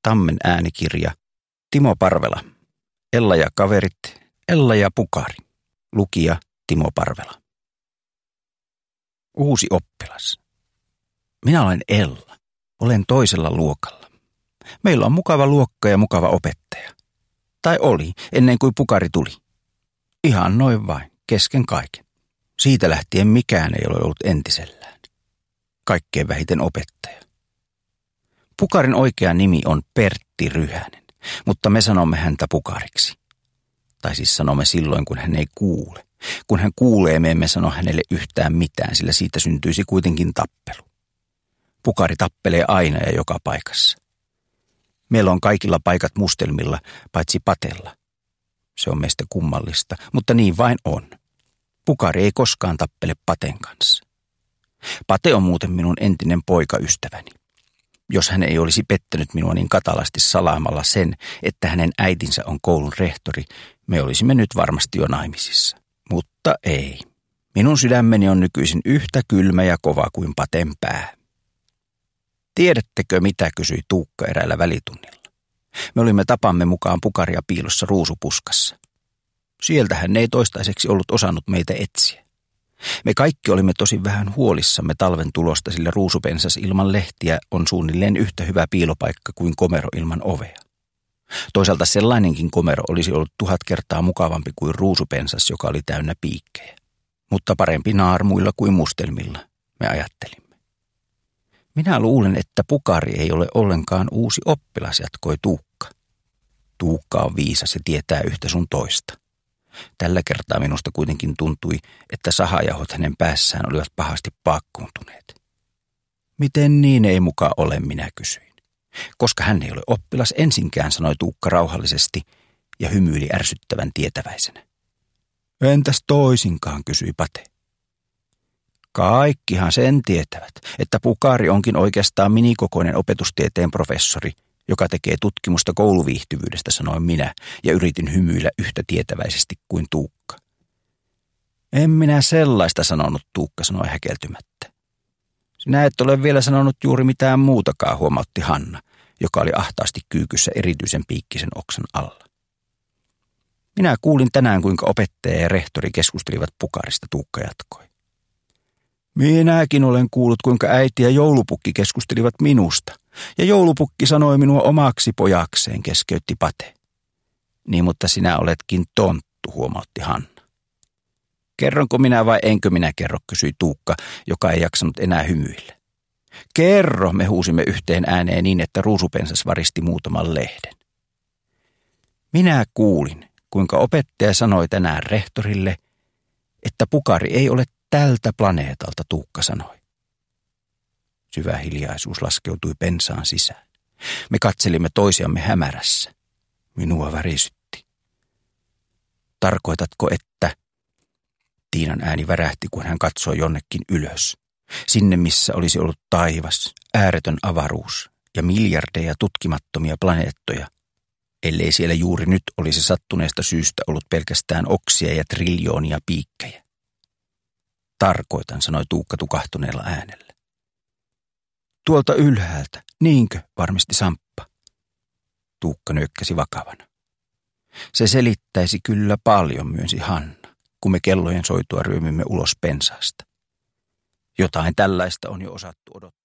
Tammen äänikirja, Timo Parvela, Ella ja kaverit, Ella ja Pukari, lukija Timo Parvela. Uusi oppilas. Minä olen Ella, olen toisella luokalla. Meillä on mukava luokka ja mukava opettaja. Tai oli, ennen kuin Pukari tuli. Ihan noin vain, kesken kaiken. Siitä lähtien mikään ei ole ollut entisellään. Kaikkein vähiten opettaja. Pukarin oikea nimi on Pertti Ryhänen, mutta me sanomme häntä Pukariksi. Tai siis sanomme silloin, kun hän ei kuule. Kun hän kuulee, me emme sano hänelle yhtään mitään, sillä siitä syntyisi kuitenkin tappelu. Pukari tappelee aina ja joka paikassa. Meillä on kaikilla paikat mustelmilla, paitsi Patella. Se on meistä kummallista, mutta niin vain on. Pukari ei koskaan tappele Paten kanssa. Pate on muuten minun entinen poikaystäväni. Jos hän ei olisi pettänyt minua niin katalasti salaamalla sen, että hänen äitinsä on koulun rehtori, me olisimme nyt varmasti jo naimisissa. Mutta ei. Minun sydämeni on nykyisin yhtä kylmä ja kova kuin Paten pää. Tiedättekö mitä, kysyi Tuukka eräällä välitunnilla. Me olimme tapamme mukaan Pukaria piilossa ruusupuskassa. Sieltä hän ei toistaiseksi ollut osannut meitä etsiä. Me kaikki olimme tosi vähän huolissamme talven tulosta, sillä ruusupensas ilman lehtiä on suunnilleen yhtä hyvä piilopaikka kuin komero ilman ovea. Toisaalta sellainenkin komero olisi ollut 1000 kertaa mukavampi kuin ruusupensas, joka oli täynnä piikkejä. Mutta parempi naarmuilla kuin mustelmilla, me ajattelimme. Minä luulen, että Pukari ei ole ollenkaan uusi oppilas, jatkoi Tuukka. Tuukka on viisas ja tietää yhtä sun toista. Tällä kertaa minusta kuitenkin tuntui, että sahajauhot hänen päässään olivat pahasti paakkuuntuneet. Miten niin ei muka ole, minä kysyin. Koska hän ei ole oppilas ensinkään, sanoi Tuukka rauhallisesti ja hymyili ärsyttävän tietäväisenä. Entäs toisinkaan, kysyi Pate. Kaikkihan sen tietävät, että Pukari onkin oikeastaan minikokoinen opetustieteen professori, joka tekee tutkimusta kouluviihtyvyydestä, sanoin minä, ja yritin hymyillä yhtä tietäväisesti kuin Tuukka. En minä sellaista sanonut, Tuukka sanoi häkeltymättä. Sinä et ole vielä sanonut juuri mitään muutakaan, huomautti Hanna, joka oli ahtaasti kyykyssä erityisen piikkisen oksan alla. Minä kuulin tänään, kuinka opettaja ja rehtori keskustelivat Pukarista, Tuukka jatkoi. Minäkin olen kuullut, kuinka äiti ja joulupukki keskustelivat minusta, ja joulupukki sanoi minua omaksi pojakseen, keskeytti Pate. Niin, mutta sinä oletkin tonttu, huomautti Hanna. Kerronko minä vai enkö minä kerro, kysyi Tuukka, joka ei jaksanut enää hymyillä. Kerro, me huusimme yhteen ääneen niin, että ruusupensas varisti muutaman lehden. Minä kuulin, kuinka opettaja sanoi tänään rehtorille, että Pukari ei ole tältä planeetalta, Tuukka sanoi. Syvä hiljaisuus laskeutui pensaan sisään. Me katselimme toisiamme hämärässä. Minua värisytti. Tarkoitatko, että... Tiinan ääni värähti, kun hän katsoi jonnekin ylös. Sinne, missä olisi ollut taivas, ääretön avaruus ja miljardeja tutkimattomia planeettoja, ellei siellä juuri nyt olisi sattuneesta syystä ollut pelkästään oksia ja triljoonia piikkejä. Tarkoitan, sanoi Tuukka tukahtuneella äänellä. Tuolta ylhäältä, niinkö, varmisti Samppa. Tuukka nyökkäsi vakavana. Se selittäisi kyllä paljon, myönsi Hanna, kun me kellojen soitua ryömimme ulos pensaasta. Jotain tällaista on jo osattu odottaa.